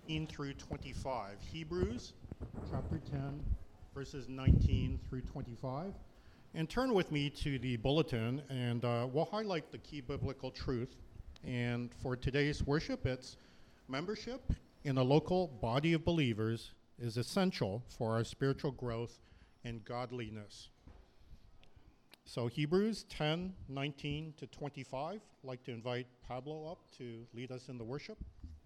through 25. Hebrews chapter 10, verses 19 through 25. And turn with me to the bulletin, and we'll highlight the key biblical truth. And for today's worship, it's membership in a local body of believers is essential for our spiritual growth and godliness. So Hebrews 10, 19 to 25. I'd like to invite Pablo up to lead us in the worship.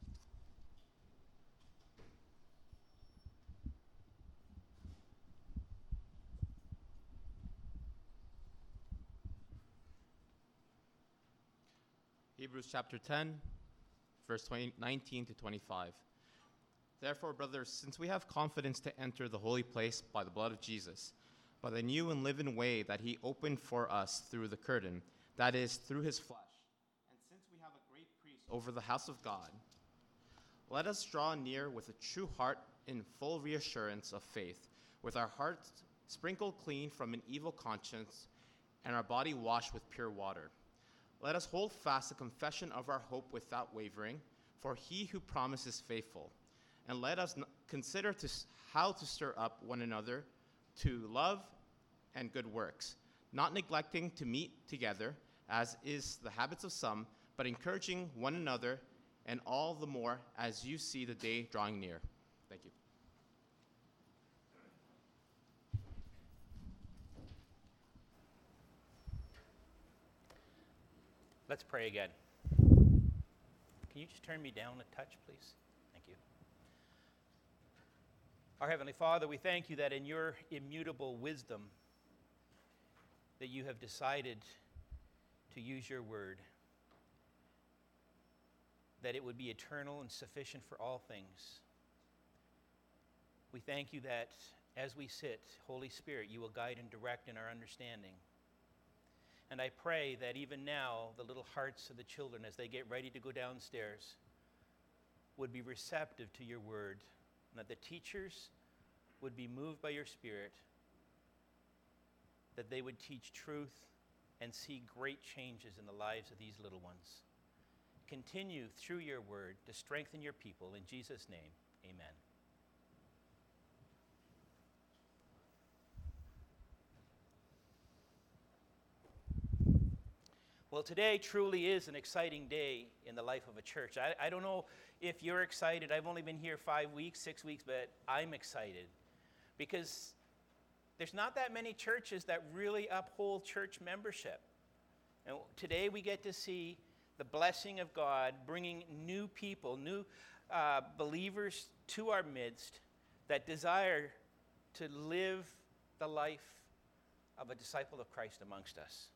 Hebrews chapter 10, verse 19 to 25. Therefore, brothers, since we have confidence to enter the holy place by the blood of Jesus, by the new and living way that he opened for us through the curtain, that is, through his flesh, and since we have a great priest over the house of God, let us draw near with a true heart in full reassurance of faith, with our hearts sprinkled clean from an evil conscience and our body washed with pure water. Let us hold fast the confession of our hope without wavering, for he who promises faithful. And let us consider how to stir up one another to love and good works, not neglecting to meet together, as is the habits of some, but encouraging one another, and all the more as you see the day drawing near. Thank you. Let's pray again. Can you just turn me down a touch, please? Thank you. Our Heavenly Father, we thank you that in your immutable wisdom that you have decided to use your word, that it would be eternal and sufficient for all things. We thank you that as we sit, Holy Spirit, you will guide and direct in our understanding. And I pray that even now, the little hearts of the children, as they get ready to go downstairs, would be receptive to your word, and that the teachers would be moved by your Spirit, that they would teach truth and see great changes in the lives of these little ones. Continue through your word to strengthen your people. In Jesus' name, amen. Well, today truly is an exciting day in the life of a church. I don't know if you're excited. I've only been here 5 weeks, 6 weeks, but I'm excited because there's not that many churches that really uphold church membership. And today we get to see the blessing of God bringing new people, new believers to our midst that desire to live the life of a disciple of Christ amongst us.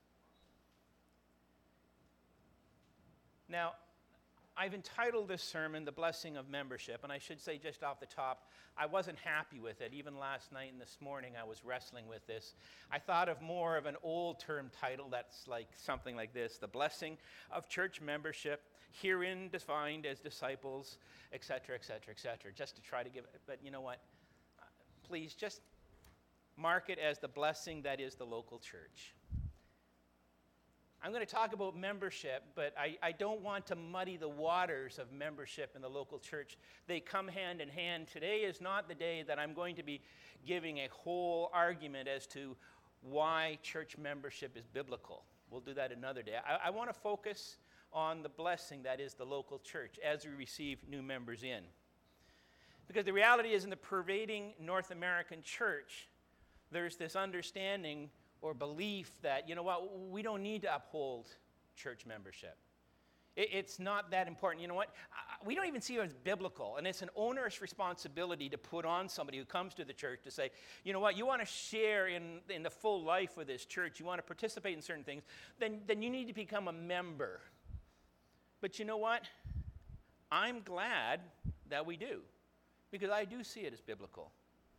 Now, I've entitled this sermon, The Blessing of Membership, and I should say just off the top, I wasn't happy with it. Even last night and this morning, I was wrestling with this. I thought of more of an old-term title that's like something like this, The Blessing of Church Membership, herein defined as disciples, etc., etc., etc., just to try to give it. But you know what? Please just mark it as the blessing that is the local church. I'm going to talk about membership, but I don't want to muddy the waters of membership in the local church. They come hand in hand. Today is not the day that I'm going to be giving a whole argument as to why church membership is biblical. We'll do that another day. I want to focus on the blessing that is the local church as we receive new members in. Because the reality is in the pervading North American church, there's this understanding or belief that, you know what, we don't need to uphold church membership. It's not that important. You know what? We don't even see it as biblical, and it's an onerous responsibility to put on somebody who comes to the church to say, you know what, you want to share in the full life of this church, you want to participate in certain things, then you need to become a member. But you know what? I'm glad that we do, because I do see it as biblical.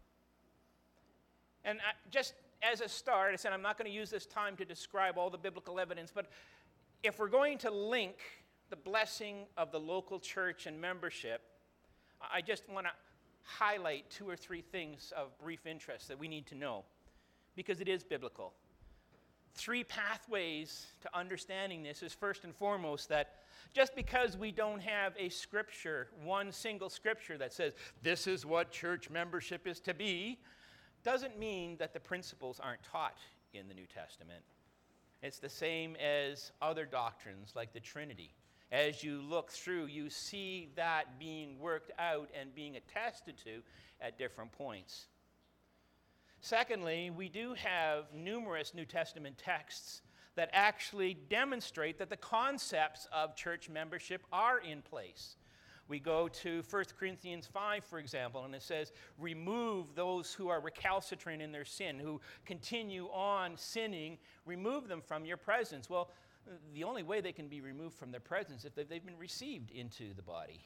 And just as a start, I said I'm not going to use this time to describe all the biblical evidence, but if we're going to link the blessing of the local church and membership, I just want to highlight 2 or 3 things of brief interest that we need to know, because it is biblical. 3 pathways to understanding this is, first and foremost, that just because we don't have a scripture, one single scripture that says this is what church membership is to be, doesn't mean that the principles aren't taught in the New Testament. It's the same as other doctrines like the Trinity. As you look through, you see that being worked out and being attested to at different points. Secondly, we do have numerous New Testament texts that actually demonstrate that the concepts of church membership are in place. We go to 1 Corinthians 5, for example, and it says, remove those who are recalcitrant in their sin, who continue on sinning, remove them from your presence. Well, the only way they can be removed from their presence is if they've been received into the body.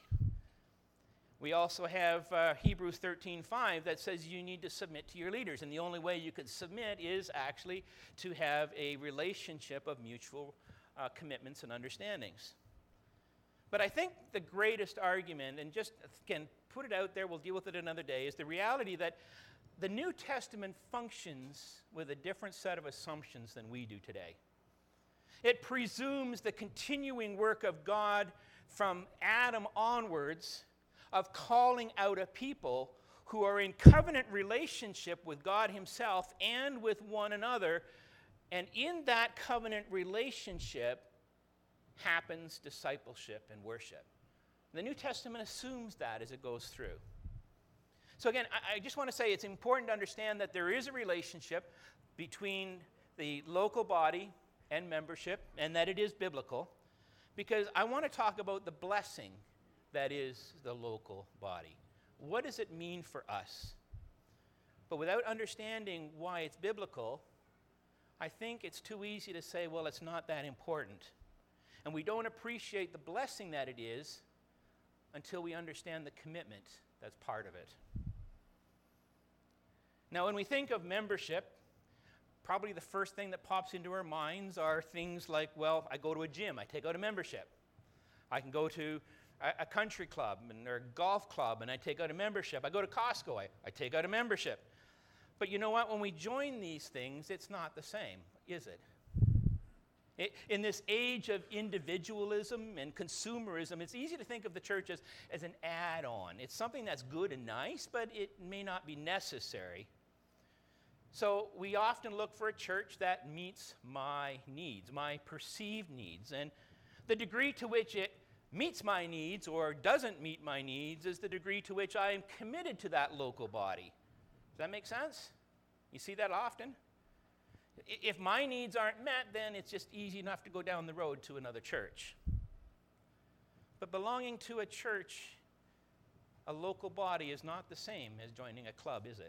We also have Hebrews 13:5 that says you need to submit to your leaders. And the only way you can submit is actually to have a relationship of mutual commitments and understandings. But I think the greatest argument, and just, again, put it out there, we'll deal with it another day, is the reality that the New Testament functions with a different set of assumptions than we do today. It presumes the continuing work of God from Adam onwards of calling out a people who are in covenant relationship with God himself and with one another. And in that covenant relationship happens discipleship and worship. The New Testament assumes that as it goes through. So again, I just want to say it's important to understand that there is a relationship between the local body and membership, and that it is biblical, because I want to talk about the blessing that is the local body. What does it mean for us? But without understanding why it's biblical, I think it's too easy to say, well, it's not that important. And we don't appreciate the blessing that it is until we understand the commitment that's part of it. Now, when we think of membership, probably the first thing that pops into our minds are things like, well, I go to a gym, I take out a membership. I can go to a country club or a golf club and I take out a membership. I go to Costco, I take out a membership. But you know what? When we join these things, it's not the same, is it? In this age of individualism and consumerism, it's easy to think of the church as an add-on. It's something that's good and nice, but it may not be necessary. So we often look for a church that meets my needs, my perceived needs. And the degree to which it meets my needs or doesn't meet my needs is the degree to which I am committed to that local body. Does that make sense? You see that often? If my needs aren't met, then it's just easy enough to go down the road to another church. But belonging to a church, a local body, is not the same as joining a club, is it?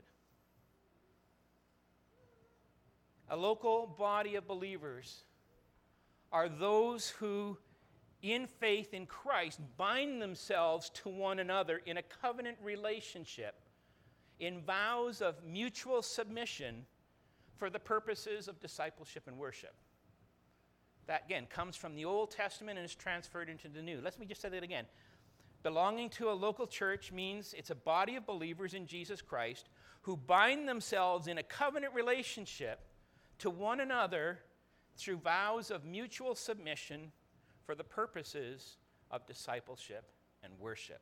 A local body of believers are those who, in faith in Christ, bind themselves to one another in a covenant relationship, in vows of mutual submission for the purposes of discipleship and worship. That, again, comes from the Old Testament and is transferred into the New. Let me just say that again. Belonging to a local church means it's a body of believers in Jesus Christ who bind themselves in a covenant relationship to one another through vows of mutual submission for the purposes of discipleship and worship.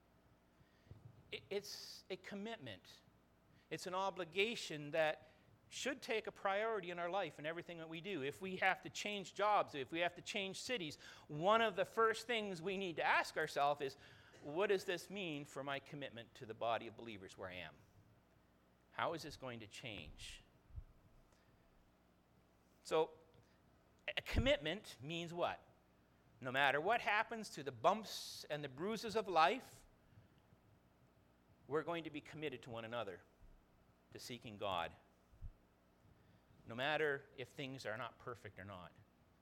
It's a commitment. It's an obligation that should take a priority in our life and everything that we do. If we have to change jobs, if we have to change cities, one of the first things we need to ask ourselves is, what does this mean for my commitment to the body of believers where I am? How is this going to change? So, a commitment means what? No matter what happens to the bumps and the bruises of life, we're going to be committed to one another, to seeking God, no matter if things are not perfect or not.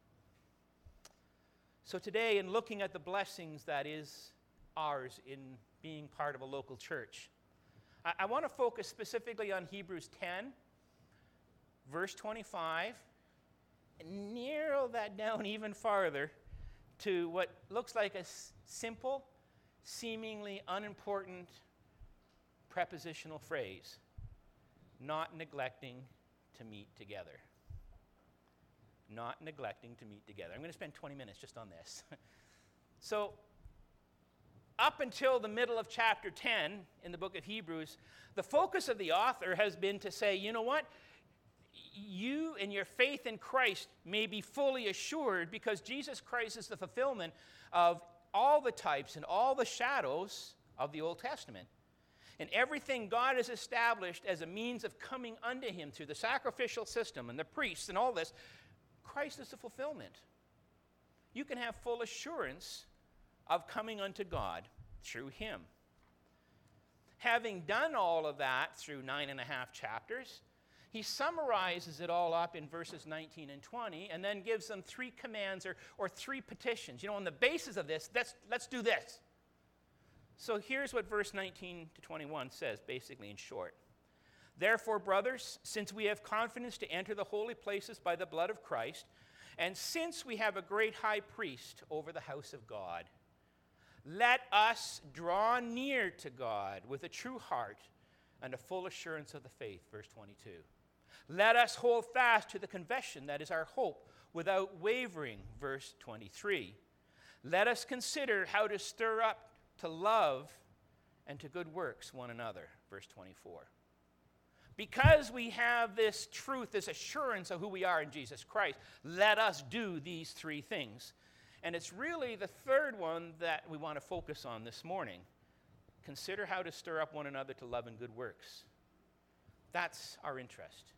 So today, in looking at the blessings that is ours in being part of a local church, I want to focus specifically on Hebrews 10, verse 25, and narrow that down even farther to what looks like a simple, seemingly unimportant prepositional phrase, not neglecting to meet together. not neglecting to meet together. I'm going to spend 20 minutes just on this. So, up until the middle of chapter 10 in the book of Hebrews, the focus of the author has been to say, you know what? You and your faith in Christ may be fully assured because Jesus Christ is the fulfillment of all the types and all the shadows of the Old Testament. And everything God has established as a means of coming unto him through the sacrificial system and the priests and all this, Christ is the fulfillment. You can have full assurance of coming unto God through him. Having done all of that through 9.5 chapters, he summarizes it all up in verses 19 and 20 and then gives them 3 commands or 3 petitions. You know, on the basis of this, let's do this. So here's what verse 19 to 21 says, basically in short. Therefore, brothers, since we have confidence to enter the holy places by the blood of Christ, and since we have a great high priest over the house of God, let us draw near to God with a true heart and a full assurance of the faith, verse 22. Let us hold fast to the confession that is our hope without wavering, verse 23. Let us consider how to stir up to love and to good works one another, verse 24. Because we have this truth, this assurance of who we are in Jesus Christ, let us do these 3 things. And it's really the third one that we want to focus on this morning. Consider how to stir up one another to love and good works. That's our interest.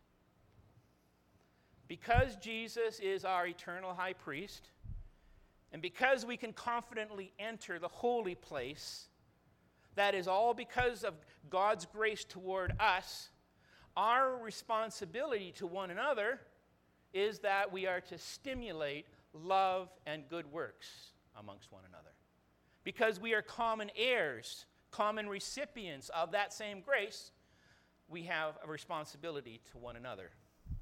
Because Jesus is our eternal high priest, and because we can confidently enter the holy place, that is all because of God's grace toward us, our responsibility to one another is that we are to stimulate love and good works amongst one another. Because we are common heirs, common recipients of that same grace, we have a responsibility to one another.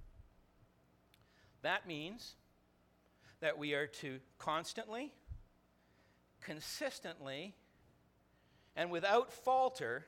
That means that we are to constantly, consistently, and without falter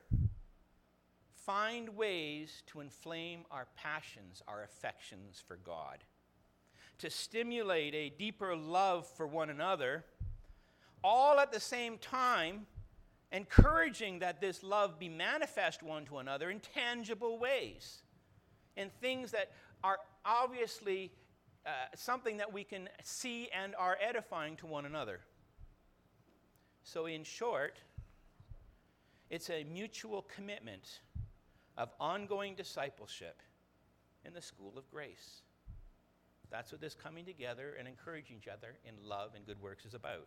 find ways to inflame our passions, our affections for God, to stimulate a deeper love for one another, all at the same time encouraging that this love be manifest one to another in tangible ways, in things that are obviously something that we can see and are edifying to one another. So in short, it's a mutual commitment of ongoing discipleship in the school of grace. That's what this coming together and encouraging each other in love and good works is about.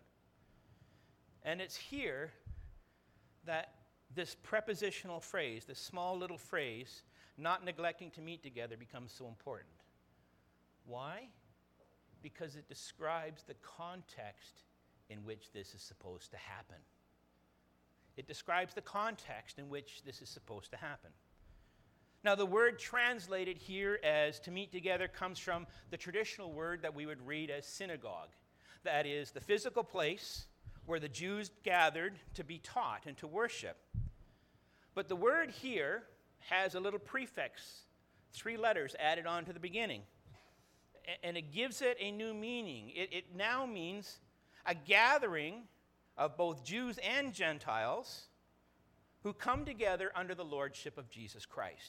And it's here that this prepositional phrase, this small little phrase, not neglecting to meet together, becomes so important. Why? Because it describes the context in which this is supposed to happen. It describes the context in which this is supposed to happen. Now, the word translated here as to meet together comes from the traditional word that we would read as synagogue. That is, the physical place where the Jews gathered to be taught and to worship. But the word here has a little prefix, 3 letters added on to the beginning. And it gives it a new meaning. It now means a gathering of both Jews and Gentiles who come together under the lordship of Jesus Christ.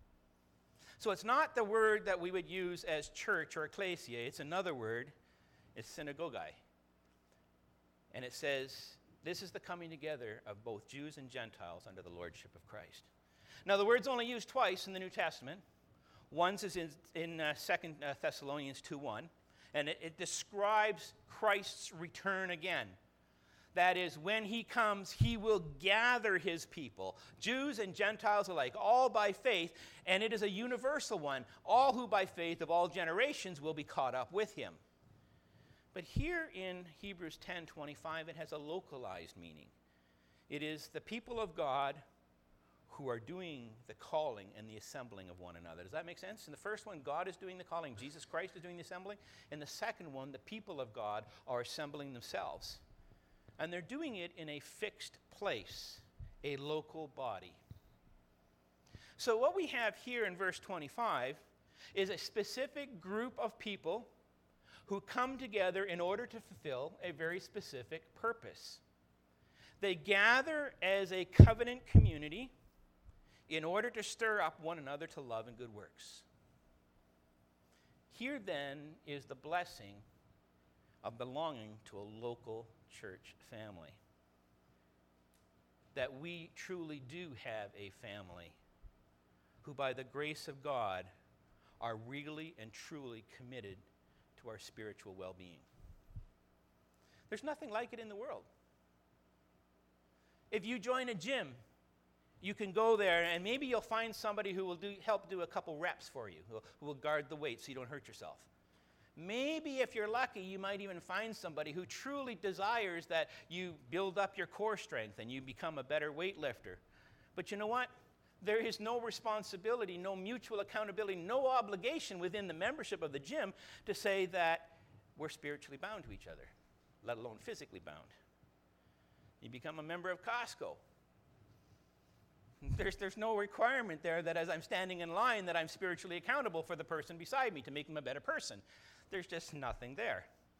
So it's not the word that we would use as church or ecclesia. It's another word. It's synagogue. And it says, this is the coming together of both Jews and Gentiles under the lordship of Christ. Now, the word's only used twice in the New Testament. Once is in 2 Thessalonians 2:1, and it describes Christ's return again. That is, when he comes, he will gather his people, Jews and Gentiles alike, all by faith, and it is a universal one. All who by faith of all generations will be caught up with him. But here in Hebrews 10:25, it has a localized meaning. It is the people of God who are doing the calling and the assembling of one another. Does that make sense? In the first one, God is doing the calling. Jesus Christ is doing the assembling. In the second one, the people of God are assembling themselves. And they're doing it in a fixed place, a local body. So what we have here in verse 25 is a specific group of people who come together in order to fulfill a very specific purpose. They gather as a covenant community in order to stir up one another to love and good works. Here then is the blessing of belonging to a local church family. That we truly do have a family who, by the grace of God, are really and truly committed to our spiritual well-being. There's nothing like it in the world. If you join a gym, you can go there and maybe you'll find somebody who will help do a couple reps for you, who will guard the weight so you don't hurt yourself. Maybe if you're lucky, you might even find somebody who truly desires that you build up your core strength and you become a better weightlifter. But you know what? There is no responsibility, no mutual accountability, no obligation within the membership of the gym to say that we're spiritually bound to each other, let alone physically bound. You become a member of Costco. There's no requirement there that as I'm standing in line that I'm spiritually accountable for the person beside me to make them a better person. There's just nothing there.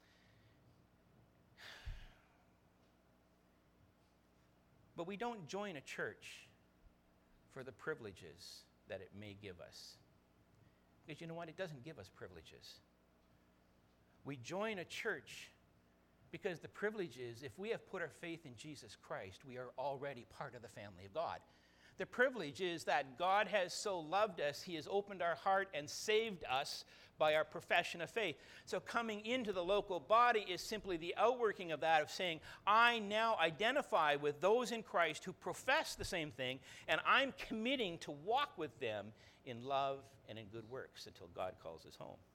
But we don't join a church for the privileges that it may give us. Because you know what? It doesn't give us privileges. We join a church because the privilege is, if we have put our faith in Jesus Christ, we are already part of the family of God. The privilege is that God has so loved us, he has opened our heart and saved us by our profession of faith. So coming into the local body is simply the outworking of that, of saying, I now identify with those in Christ who profess the same thing, and I'm committing to walk with them in love and in good works until God calls us home.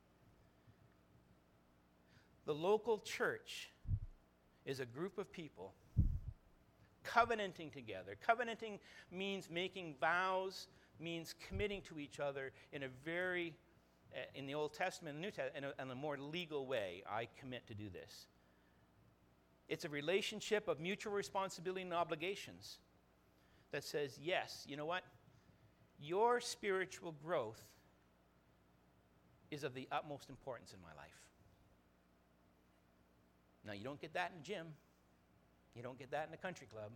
The local church is a group of people covenanting together. Covenanting means making vows, means committing to each other in a very, in the Old Testament and the New Testament, in a more legal way. I commit to do this. It's a relationship of mutual responsibility and obligations that says, yes, you know what? Your spiritual growth is of the utmost importance in my life. Now, you don't get that in a gym. You don't get that in a country club.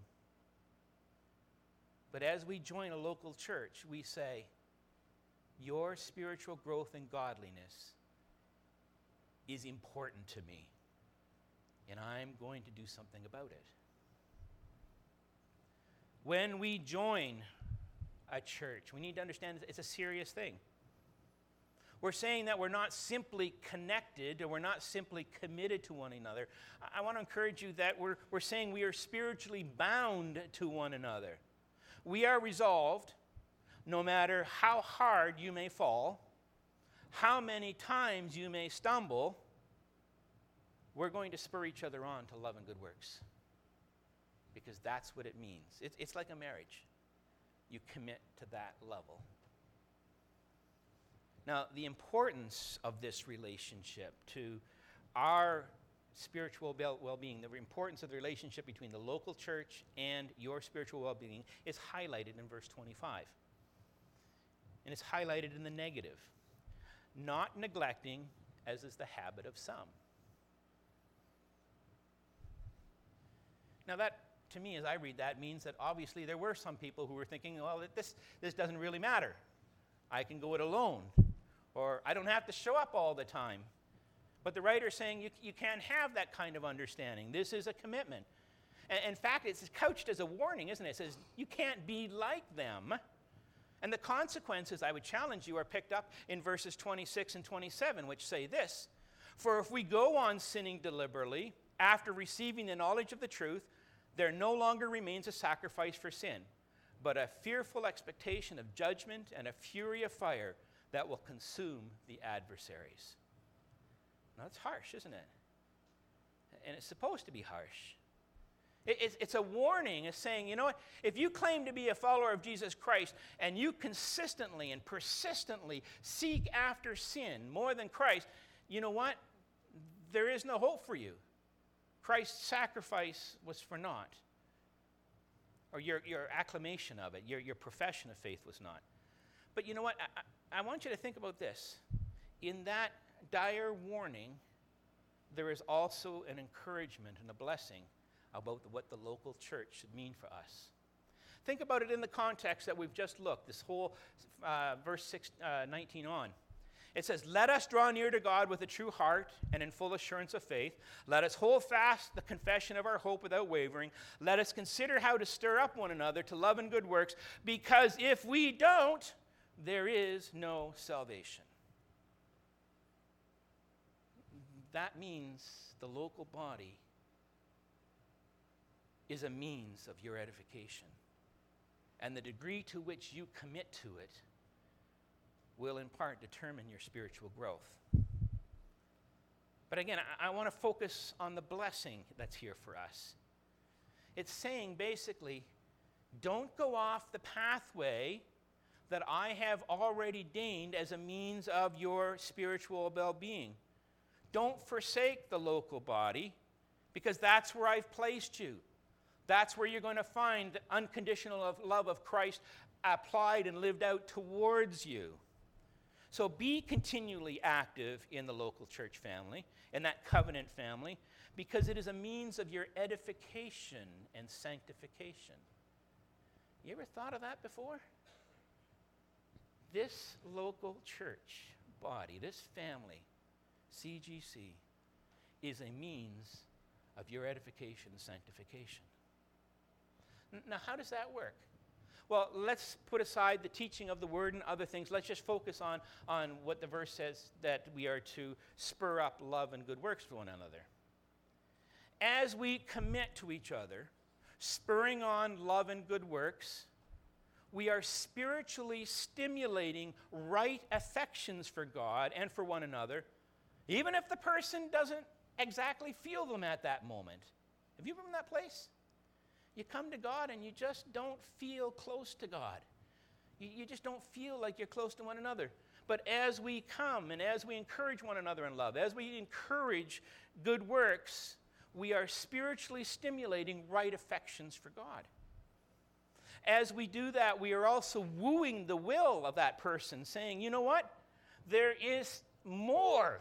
But as we join a local church, we say, your spiritual growth and godliness is important to me, and I'm going to do something about it. When we join a church, we need to understand it's a serious thing. We're saying that we're not simply connected or we're not simply committed to one another. I want to encourage you that we're saying we are spiritually bound to one another. We are resolved, no matter how hard you may fall, how many times you may stumble, we're going to spur each other on to love and good works. Because that's what it means. It's like a marriage. You commit to that level. Now, the importance of this relationship to our spiritual well-being, the importance of the relationship between the local church and your spiritual well-being is highlighted in verse 25. And it's highlighted in the negative. Not neglecting, as is the habit of some. Now that, to me, as I read that, means that obviously there were some people who were thinking, well, this doesn't really matter. I can go it alone. Or I don't have to show up all the time. But the writer is saying you can't have that kind of understanding. This is a commitment. And in fact, it's couched as a warning, isn't it? It says you can't be like them. And the consequences, I would challenge you, are picked up in verses 26 and 27, which say this: for if we go on sinning deliberately, after receiving the knowledge of the truth, there no longer remains a sacrifice for sin, but a fearful expectation of judgment and a fury of fire that will consume the adversaries. Now, that's harsh, isn't it? And it's supposed to be harsh. It's a warning. It's saying, you know what? If you claim to be a follower of Jesus Christ and you consistently and persistently seek after sin more than Christ, you know what? There is no hope for you. Christ's sacrifice was for naught. Or your acclamation of it, your profession of faith was not. But you know what? I want you to think about this. In that dire warning, there is also an encouragement and a blessing about what the local church should mean for us. Think about it in the context that we've just looked, this whole verse 19 on. It says, "Let us draw near to God with a true heart and in full assurance of faith. Let us hold fast the confession of our hope without wavering. Let us consider how to stir up one another to love and good works, because if we don't, there is no salvation." That means the local body is a means of your edification. And the degree to which you commit to it will in part determine your spiritual growth. But again, I want to focus on the blessing that's here for us. It's saying basically, don't go off the pathway that I have already deigned as a means of your spiritual well-being. Don't forsake the local body, because that's where I've placed you. That's where you're going to find the unconditional love of Christ applied and lived out towards you. So be continually active in the local church family, in that covenant family, because it is a means of your edification and sanctification. You ever thought of that before? This local church body, this family, CGC, is a means of your edification and sanctification. Now, how does that work? Well, let's put aside the teaching of the word and other things. Let's just focus on what the verse says, that we are to spur up love and good works for one another. As we commit to each other, spurring on love and good works, we are spiritually stimulating right affections for God and for one another, even if the person doesn't exactly feel them at that moment. Have you been in that place? You come to God and you just don't feel close to God. You just don't feel like you're close to one another. But as we come and as we encourage one another in love, as we encourage good works, we are spiritually stimulating right affections for God. As we do that, we are also wooing the will of that person, saying, you know what? There is more.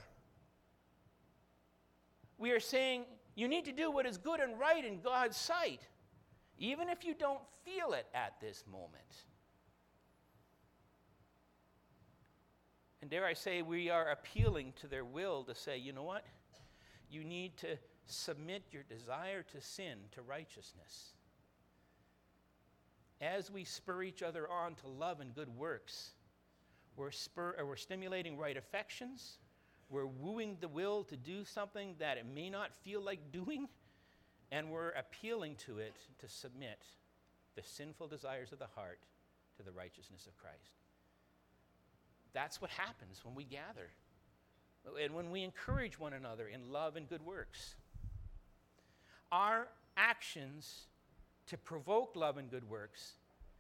We are saying, you need to do what is good and right in God's sight, even if you don't feel it at this moment. And dare I say, we are appealing to their will to say, you know what? You need to submit your desire to sin to righteousness. As we spur each other on to love and good works, we're stimulating right affections, we're wooing the will to do something that it may not feel like doing, and we're appealing to it to submit the sinful desires of the heart to the righteousness of Christ. That's what happens when we gather and when we encourage one another in love and good works. Our actions to provoke love and good works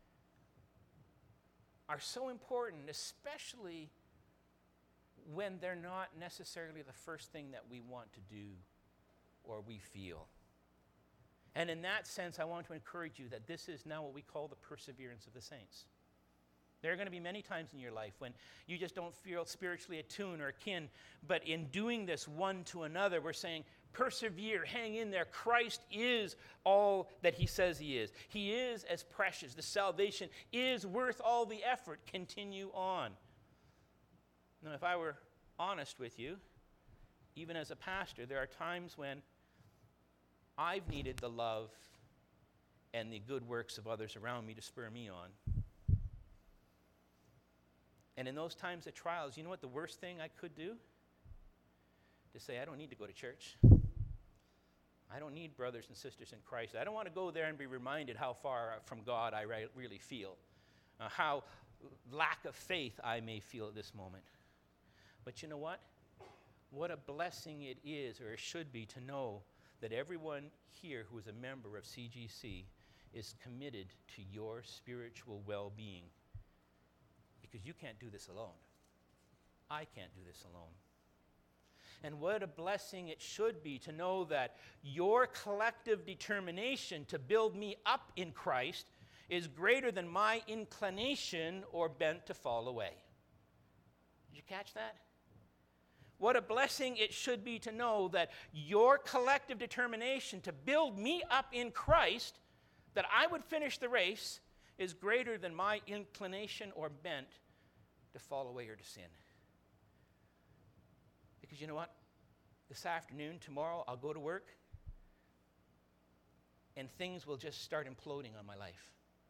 are so important, especially when they're not necessarily the first thing that we want to do or we feel. And in that sense, I want to encourage you that this is now what we call the perseverance of the saints. There are going to be many times in your life when you just don't feel spiritually attuned or akin, but in doing this one to another, we're saying, persevere, hang in there. Christ is all that he says he is. He is as precious. The salvation is worth all the effort. Continue on. Now, if I were honest with you, even as a pastor, there are times when I've needed the love and the good works of others around me to spur me on. And in those times of trials, you know what the worst thing I could do? To say, I don't need to go to church. I don't need brothers and sisters in Christ. I don't want to go there and be reminded how far from God I really feel, how lack of faith I may feel at this moment. But you know what? What a blessing it is, or it should be, to know that everyone here who is a member of CGC is committed to your spiritual well-being. Because you can't do this alone. I can't do this alone. And what a blessing it should be to know that your collective determination to build me up in Christ is greater than my inclination or bent to fall away. Did you catch that? What a blessing it should be to know that your collective determination to build me up in Christ, that I would finish the race, is greater than my inclination or bent to fall away or to sin. Because you know what? This afternoon, tomorrow, I'll go to work, and things will just start imploding on my life.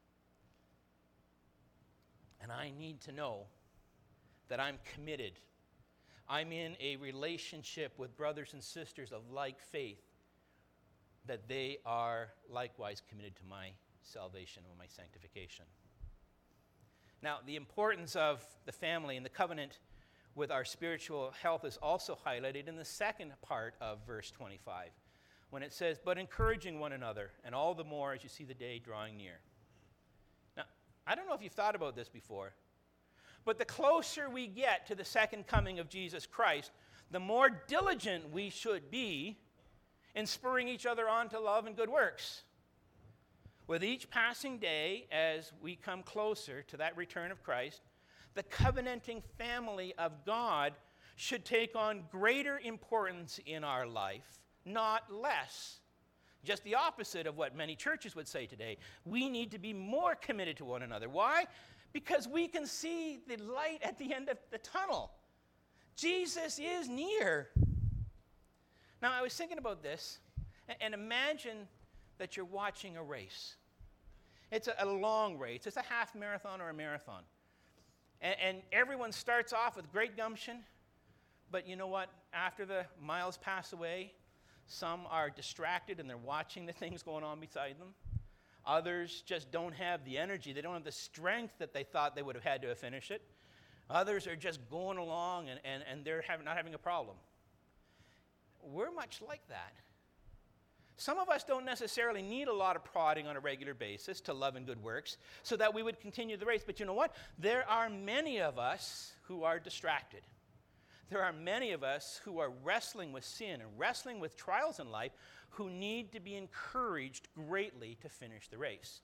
And I need to know that I'm committed. I'm in a relationship with brothers and sisters of like faith, that they are likewise committed to my salvation or my sanctification. Now, the importance of the family and the covenant with our spiritual health is also highlighted in the second part of verse 25, when it says, "But encouraging one another, and all the more as you see the day drawing near." Now, I don't know if you've thought about this before, but the closer we get to the second coming of Jesus Christ, the more diligent we should be in spurring each other on to love and good works. With each passing day, as we come closer to that return of Christ, the covenanting family of God should take on greater importance in our life, not less. Just the opposite of what many churches would say today. We need to be more committed to one another. Why? Because we can see the light at the end of the tunnel. Jesus is near. Now, I was thinking about this, and imagine that you're watching a race. It's a long race. It's a half marathon or a marathon. And everyone starts off with great gumption, but you know what? After the miles pass away, some are distracted and they're watching the things going on beside them. Others just don't have the energy. They don't have the strength that they thought they would have had to finish it. Others are just going along and they're not having a problem. We're much like that. Some of us don't necessarily need a lot of prodding on a regular basis to love and good works so that we would continue the race. But you know what? There are many of us who are distracted. There are many of us who are wrestling with sin and wrestling with trials in life who need to be encouraged greatly to finish the race.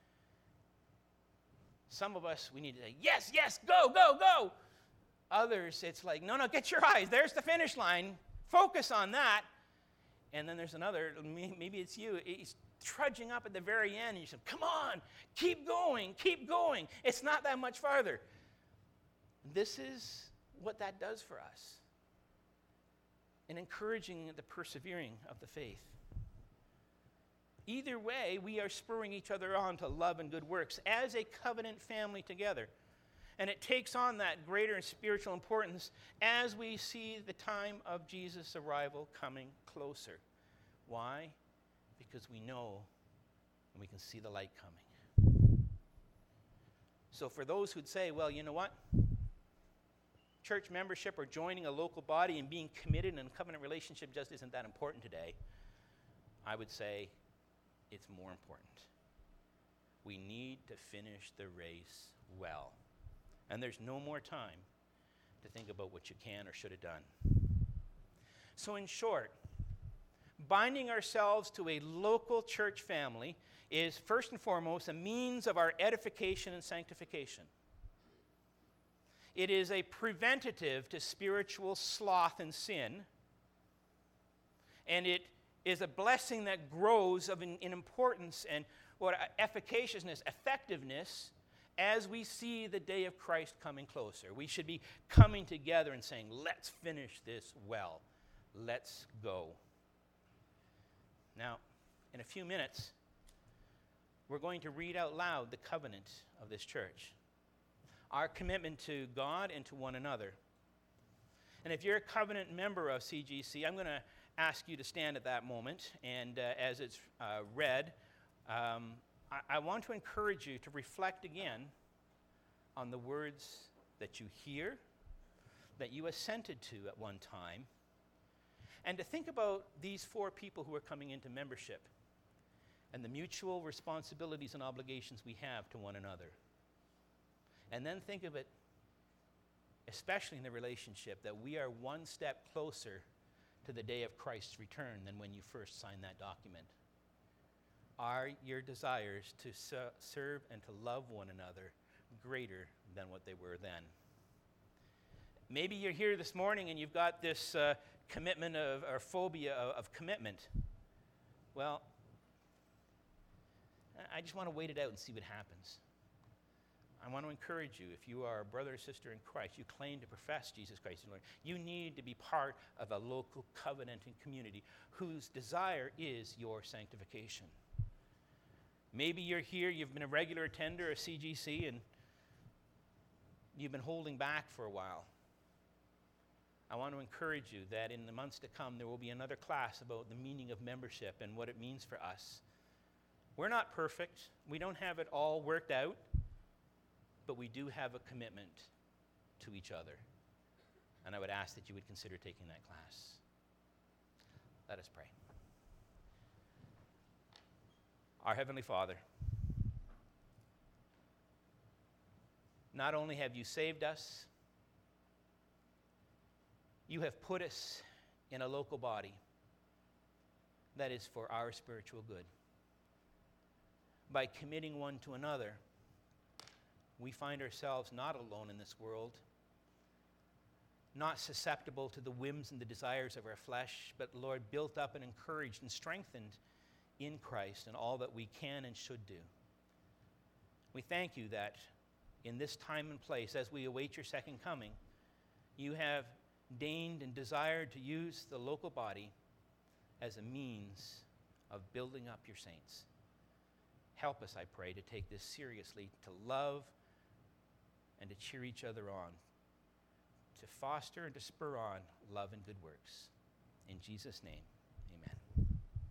Some of us, we need to say, yes, yes, go, go, go. Others, it's like, no, get your eyes. There's the finish line. Focus on that. And then there's another, maybe it's you. He's trudging up at the very end, and you say, come on, keep going, keep going. It's not that much farther. This is what that does for us in encouraging the persevering of the faith. Either way, we are spurring each other on to love and good works as a covenant family together. And it takes on that greater spiritual importance as we see the time of Jesus' arrival coming closer. Why? Because we know and we can see the light coming. So for those who'd say, well, you know what? Church membership or joining a local body and being committed in a covenant relationship just isn't that important today, I would say it's more important. We need to finish the race well. And there's no more time to think about what you can or should have done. So in short, binding ourselves to a local church family is first and foremost a means of our edification and sanctification. It is a preventative to spiritual sloth and sin. And it is a blessing that grows in importance and efficaciousness, effectiveness, as we see the day of Christ coming closer. We should be coming together and saying, let's finish this well. Let's go. Now, in a few minutes, we're going to read out loud the covenant of this church, our commitment to God and to one another. And if you're a covenant member of CGC, I'm going to ask you to stand at that moment. And as it's read, I want to encourage you to reflect again on the words that you hear, that you assented to at one time, and to think about these four people who are coming into membership and the mutual responsibilities and obligations we have to one another. And then think of it, especially in the relationship, that we are one step closer to the day of Christ's return than when you first signed that document. Are your desires to serve and to love one another greater than what they were then? Maybe you're here this morning and you've got this commitment or phobia of commitment. Well, I just want to wait it out and see what happens. I want to encourage you, if you are a brother or sister in Christ, you claim to profess Jesus Christ as Lord, you need to be part of a local covenanting community whose desire is your sanctification. Maybe you're here, you've been a regular attender of CGC, and you've been holding back for a while. I want to encourage you that in the months to come, there will be another class about the meaning of membership and what it means for us. We're not perfect. We don't have it all worked out, but we do have a commitment to each other. And I would ask that you would consider taking that class. Let us pray. Our Heavenly Father, not only have you saved us, you have put us in a local body that is for our spiritual good. By committing one to another, we find ourselves not alone in this world, not susceptible to the whims and the desires of our flesh, but, Lord, built up and encouraged and strengthened in Christ in all that we can and should do. We thank you that in this time and place, as we await your second coming, you have deigned and desired to use the local body as a means of building up your saints. Help us, I pray, to take this seriously, to love and to cheer each other on, to foster and to spur on love and good works. In Jesus' name, amen.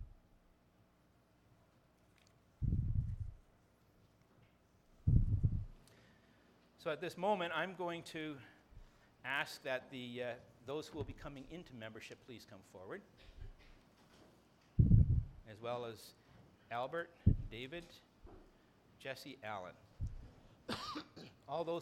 So at this moment, I'm going to ask that those who will be coming into membership please come forward, as well as Albert, David, Jesse, Allen. All those